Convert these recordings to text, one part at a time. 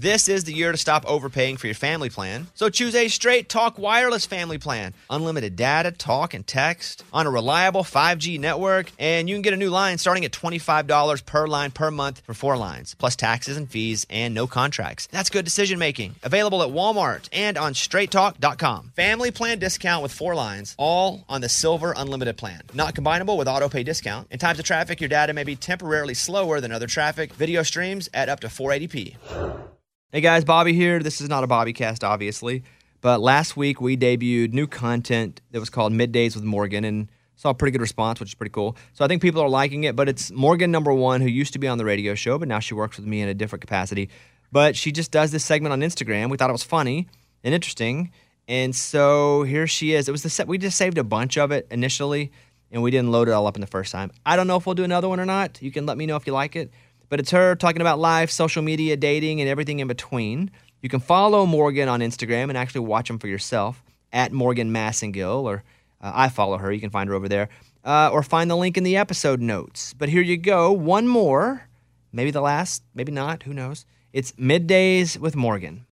This is the year to stop overpaying for your family plan. So choose a Straight Talk Wireless family plan. Unlimited data, talk, and text on a reliable 5G network. And you can get a new line starting at $25 per line per month for 4 lines, plus taxes and fees and no contracts. That's good decision making. Available at Walmart and on straighttalk.com. Family plan discount with 4 lines, all on the Silver Unlimited plan. Not combinable with auto pay discount. In times of traffic, your data may be temporarily slower than other traffic. Video streams at up to 480p. Hey guys, Bobby here. This is not a Bobbycast, obviously, but last week we debuted new content that was called Middays with Morgan and saw a pretty good response, which is pretty cool. So I think people are liking it, but it's Morgan number 1, who used to be on the radio show, but now she works with me in a different capacity. But she just does this segment on Instagram. We thought it was funny and interesting, and so here she is. It was we just saved a bunch of it initially, and we didn't load it all up in the first time. I don't know if we'll do another one or not. You can let me know if you like it. But it's her talking about life, social media, dating, and everything in between. You can follow Morgan on Instagram and actually watch him for yourself at Morgan Massengill, or I follow her. You can find her over there. Or find the link in the episode notes. But here you go. One more. Maybe the last. Maybe not. Who knows? It's Middays with Morgan.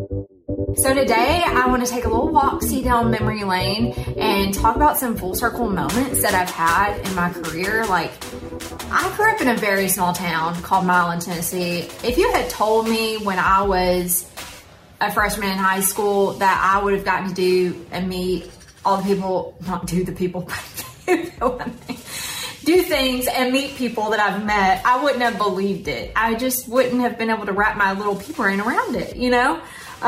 So today I want to take a little walk-see down memory lane and talk about some full circle moments that I've had in my career. Like, I grew up in a very small town called Milan, Tennessee. If you had told me when I was a freshman in high school that I would have gotten to do and meet all the people, not do the people, but do things and meet people that I've met, I wouldn't have believed it. I just wouldn't have been able to wrap my little pea brain around it, you know?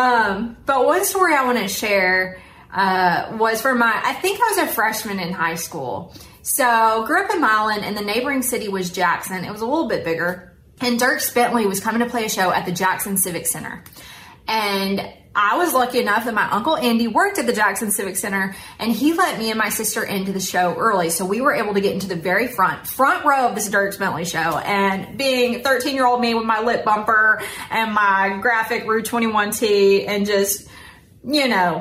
But one story I want to share was for I think I was a freshman in high school. So grew up in Milan, and the neighboring city was Jackson. It was a little bit bigger. And Dierks Bentley was coming to play a show at the Jackson Civic Center. And I was lucky enough that my Uncle Andy worked at the Jackson Civic Center, and he let me and my sister into the show early. So we were able to get into the very front row of this Dierks Bentley show. And being 13-year-old me with my lip bumper and my graphic Rue 21 tee and just, you know,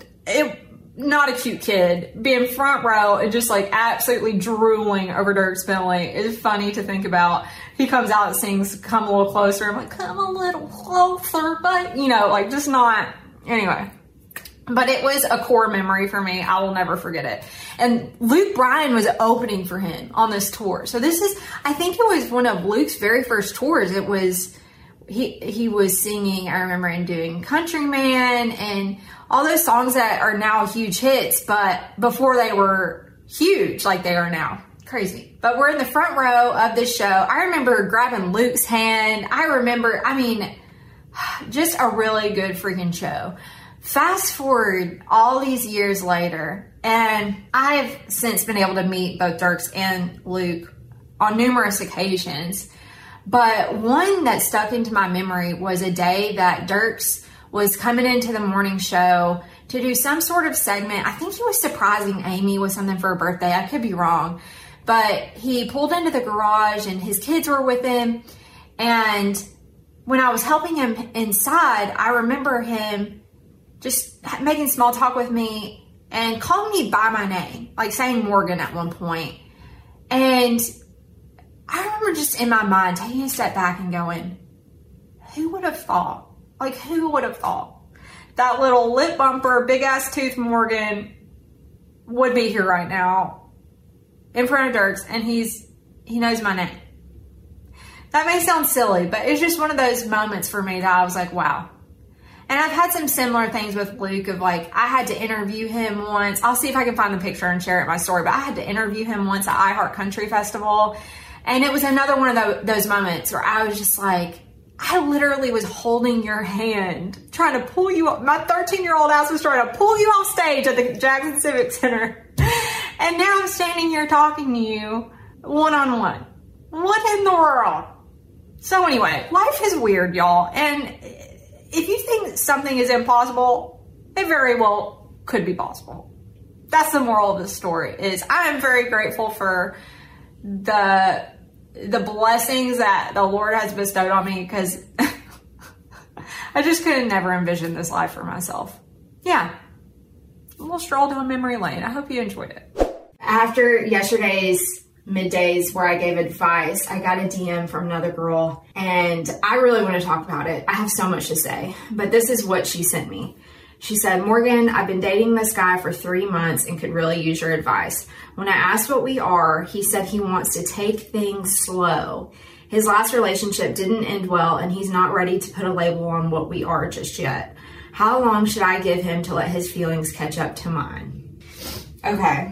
not a cute kid, being front row and just like absolutely drooling over Dierks Bentley is funny to think about. He comes out and sings "Come a Little Closer." I'm like, come a little closer, but you know, like just not, anyway. But it was a core memory for me. I will never forget it. And Luke Bryan was opening for him on this tour. So this is, I think it was one of Luke's very first tours. It was, he was singing, I remember, and doing Countryman and all those songs that are now huge hits, but before they were huge like they are now. Crazy. But we're in the front row of this show. I remember grabbing Luke's hand. Just a really good freaking show. Fast forward all these years later, and I've since been able to meet both Dierks and Luke on numerous occasions. But one that stuck into my memory was a day that Dierks was coming into the morning show to do some sort of segment. I think he was surprising Amy with something for her birthday. I could be wrong. But he pulled into the garage and his kids were with him. And when I was helping him inside, I remember him just making small talk with me and calling me by my name, like saying Morgan at one point. And I remember just in my mind taking a step back and going, who would have thought? Like, who would have thought that little lip bumper, big ass tooth Morgan would be here right now in front of Dierks, and he knows my name. That may sound silly, but it's just one of those moments for me that I was like, wow. And I've had some similar things with Luke of like, I had to interview him once. I'll see if I can find the picture and share it in my story, but I had to interview him once at iHeart Country Festival. And it was another one of those moments where I was just like, I literally was holding your hand, trying to pull you up. My 13-year-old ass was trying to pull you off stage at the Jackson Civic Center. And now I'm standing here talking to you one-on-one. What in the world? So anyway, life is weird, y'all. And if you think something is impossible, it very well could be possible. That's the moral of the story, is I am very grateful for the blessings that the Lord has bestowed on me, because I just could have never envisioned this life for myself. Yeah. A little stroll down memory lane. I hope you enjoyed it. After yesterday's middays where I gave advice, I got a DM from another girl, and I really want to talk about it. I have so much to say, but this is what she sent me. She said, Morgan, I've been dating this guy for 3 months and could really use your advice. When I asked what we are, he said he wants to take things slow. His last relationship didn't end well, and he's not ready to put a label on what we are just yet. How long should I give him to let his feelings catch up to mine? Okay.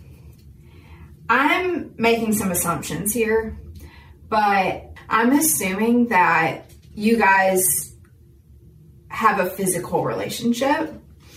I'm making some assumptions here, but I'm assuming that you guys have a physical relationship.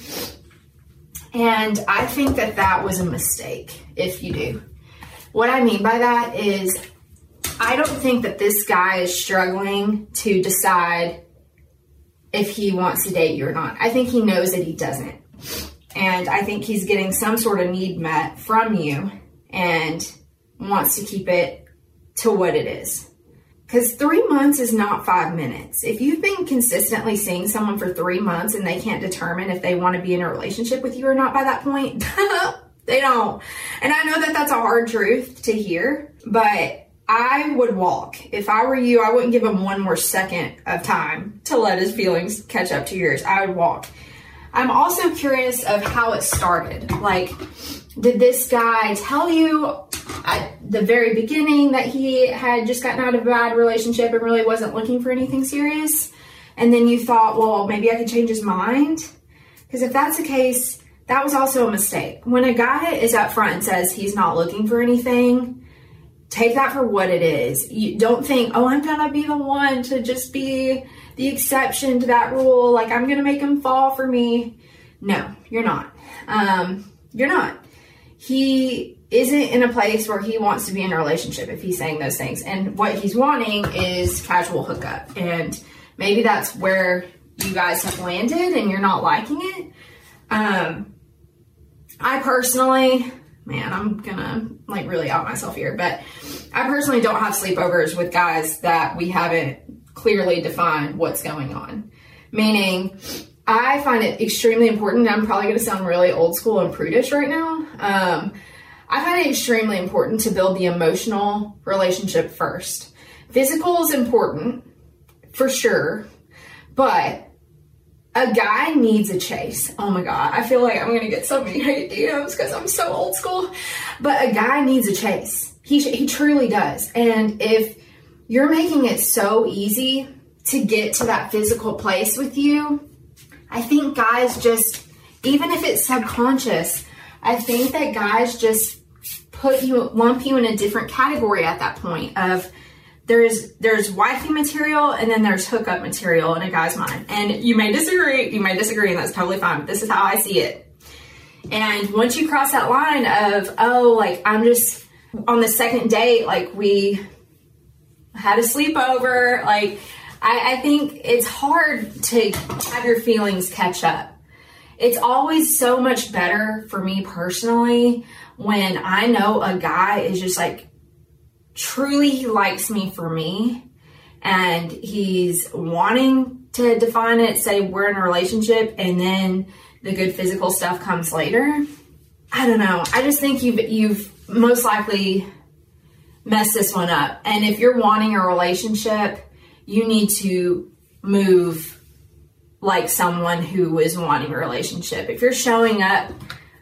And I think that that was a mistake if you do. What I mean by that is I don't think that this guy is struggling to decide if he wants to date you or not. I think he knows that he doesn't. And I think he's getting some sort of need met from you and wants to keep it to what it is. Because 3 months is not 5 minutes. If you've been consistently seeing someone for 3 months and they can't determine if they want to be in a relationship with you or not by that point, they don't. And I know that that's a hard truth to hear, but I would walk. If I were you, I wouldn't give him one more second of time to let his feelings catch up to yours. I would walk. I'm also curious of how it started. Like, did this guy tell you at the very beginning that he had just gotten out of a bad relationship and really wasn't looking for anything serious? And then you thought, well, maybe I could change his mind? Because if that's the case, that was also a mistake. When a guy is up front and says he's not looking for anything, take that for what it is. You don't think, oh, I'm going to be the one to just be the exception to that rule. Like, I'm going to make him fall for me. No, you're not. You're not. He isn't in a place where he wants to be in a relationship if he's saying those things. And what he's wanting is casual hookup. And maybe that's where you guys have landed and you're not liking it. I personally, man, I'm gonna like really out myself here, but I personally don't have sleepovers with guys that we haven't clearly defined what's going on. Meaning, I find it extremely important, and I'm probably going to sound really old school and prudish right now. I find it extremely important to build the emotional relationship first. Physical is important, for sure, but a guy needs a chase. Oh my God, I feel like I'm going to get so many hate DMs because I'm so old school. But a guy needs a chase. He truly does. And if you're making it so easy to get to that physical place with you, I think guys just, even if it's subconscious, I think that guys just lump you in a different category at that point of there's wifey material and then there's hookup material in a guy's mind. And you may disagree, and that's totally fine. But this is how I see it. And once you cross that line of, oh, like I'm just on the second date, like we had a sleepover, like I think it's hard to have your feelings catch up. It's always so much better for me personally when I know a guy is just like, truly he likes me for me and he's wanting to define it, say we're in a relationship, and then the good physical stuff comes later. I don't know. I just think you've most likely messed this one up. And if you're wanting a relationship, you need to move like someone who is wanting a relationship. If you're showing up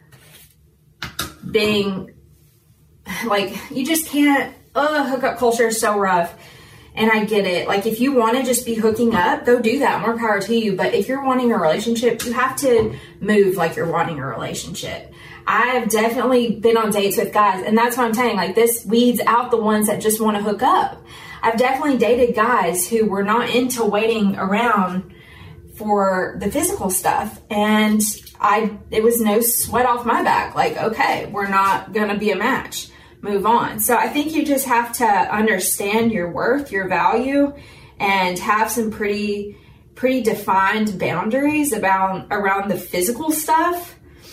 being like, you just can't, hookup culture is so rough. And I get it. Like, if you want to just be hooking up, go do that. More power to you. But if you're wanting a relationship, you have to move like you're wanting a relationship. I've definitely been on dates with guys, and that's what I'm saying. Like, this weeds out the ones that just want to hook up. I've definitely dated guys who were not into waiting around for the physical stuff, and it was no sweat off my back. Like, okay, we're not going to be a match. Move on. So I think you just have to understand your worth, your value, and have some pretty defined boundaries around the physical stuff.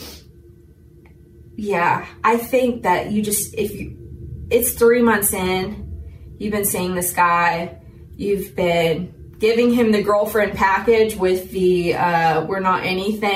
Yeah, I think that it's 3 months in, you've been seeing this guy, you've been giving him the girlfriend package with the We're Not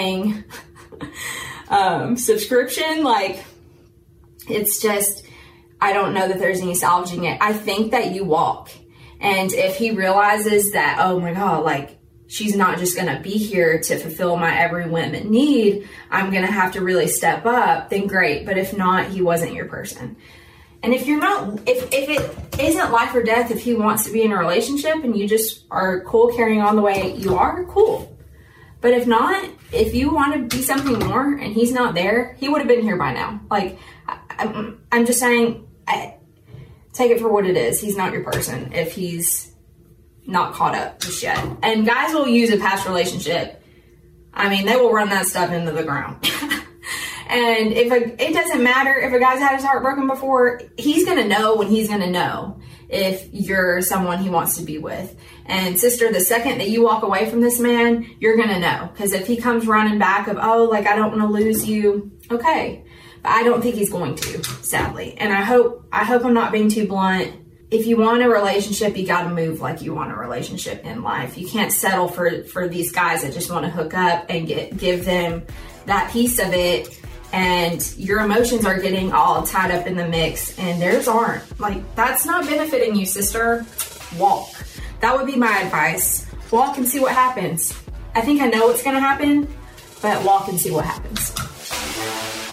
Anything subscription. Like, it's just, I don't know that there's any salvaging it. I think that you walk. And if he realizes that, oh my God, like, she's not just going to be here to fulfill my every whim and need, I'm going to have to really step up, then great. But if not, he wasn't your person. And if you're not, if it isn't life or death, if he wants to be in a relationship and you just are cool carrying on the way you are, cool. But if not, if you want to be something more and he's not there, he would have been here by now. Like, I'm just saying, take it for what it is. He's not your person if he's not caught up just yet. And guys will use a past relationship. I mean, they will run that stuff into the ground. And it doesn't matter if a guy's had his heart broken before, he's going to know when he's going to know if you're someone he wants to be with. And sister, the second that you walk away from this man, you're going to know. Because if he comes running back of, oh, like, I don't want to lose you, okay. But I don't think he's going to, sadly. And I hope I'm not being too blunt. If you want a relationship, you got to move like you want a relationship in life. You can't settle for these guys that just want to hook up and give them that piece of it. And your emotions are getting all tied up in the mix and theirs aren't. Like, that's not benefiting you, sister. Walk. That would be my advice. Walk and see what happens. I think I know what's going to happen, but walk and see what happens.